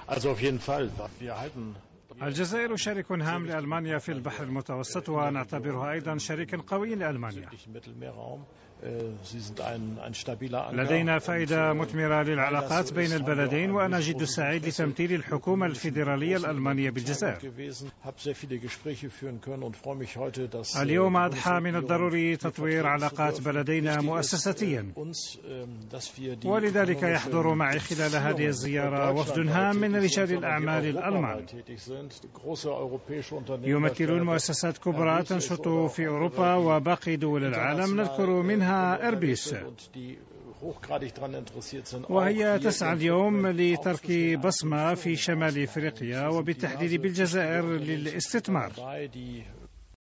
الجزائر شريك هام لألمانيا في البحر المتوسط، ونعتبرها أيضا شريكا قويا لألمانيا. لدينا فائدة مثمرة للعلاقات بين البلدين، وأنا جد سعيد لتمثيل الحكومة الفيدرالية الألمانية بالجزائر. اليوم أضحى من الضروري تطوير علاقات بلدينا مؤسساتيا، ولذلك يحضر معي خلال هذه الزيارة وفد هام من رجال الأعمال الألمان يمثلون مؤسسات كبرى تنشط في أوروبا وباقي دول العالم، نذكر منها إيربيس، وهي تسعى اليوم لترك بصمة في شمال إفريقيا وبالتحديد بالجزائر للاستثمار.